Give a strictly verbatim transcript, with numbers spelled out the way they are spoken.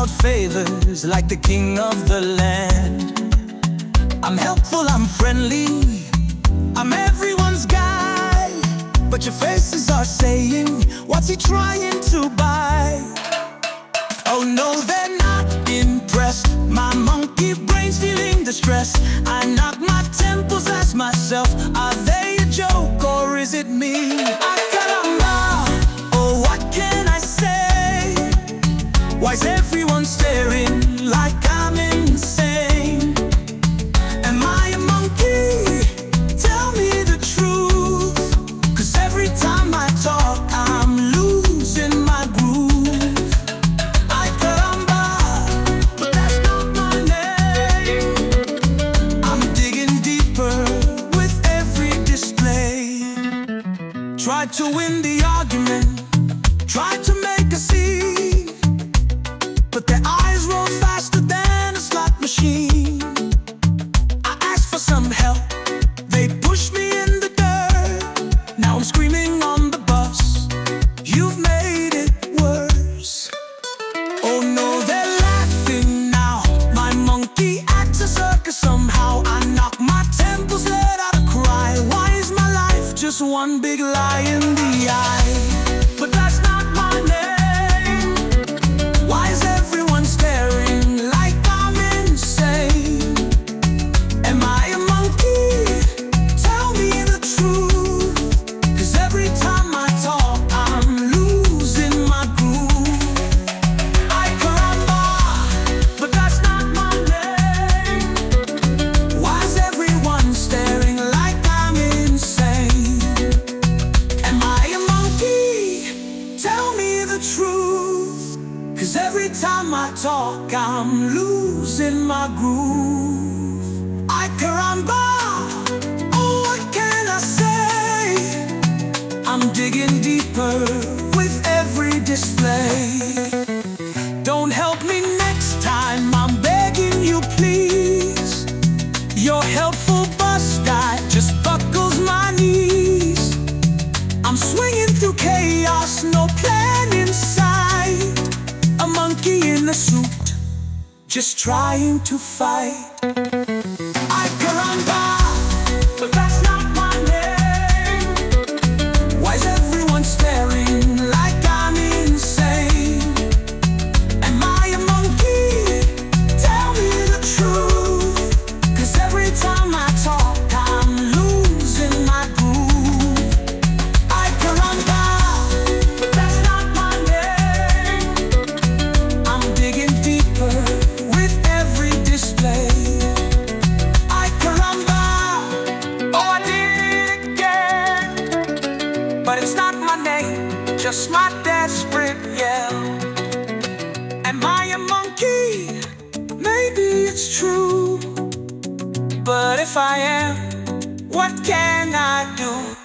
out favors like the king of the land. I'm helpful, I'm friendly, I'm everyone's guy. But your faces are saying, what's he trying to buy? Oh no, they're not impressed. My monkey brain's feeling distressed. I knock my temples, ask myself, are they a joke or is it me? I caramba, oh what can I say? Why's everyone staring like I'm insane? Am I a monkey? Tell me the truth, 'cause every time I talk I'm losing my groove. I caramba, but that's not my name. I'm digging deeper with every display. Tried to win the argument, tried to make a scene, but their eyes roll faster than a slot machine. I asked for some help, they pushed me in the dirt. Now I'm screaming on the bus, you've made it worse. Oh no, they're laughing now. My monkey acts a circus somehow. I knock my temples, let out a cry. Why is my life just one big lie in the eye? But that's not my name. Why is everyone staring like I'm insane? Am I a monkey? Tell me the truth, 'cause every time I talk I'm losing my groove. I caramba, but that's not my name. Why is everyone staring like I'm insane? Am I a monkey? Tell me the truth, 'cause every time I talk I'm losing my groove. I caramba, oh what can I say? I'm digging deeper with every display. Don't help me next time, I'm begging you please. Your helpful bus guy just buckles my knees. I'm swinging through chaos, no plan in sight. A monkey in a suit, just trying to fight. I caramba, but that's not my name. Why is everyone staring like I'm insane? Am I a monkey? Tell me the truth, 'cause every time I talk I'm losing my groove. I caramba, but that's not my name. I'm digging deeper with every display. I caramba, oh I did it again. But it's not my name, just my desperate yell. Am I a monkey? Maybe it's true, but if I am, what can I do?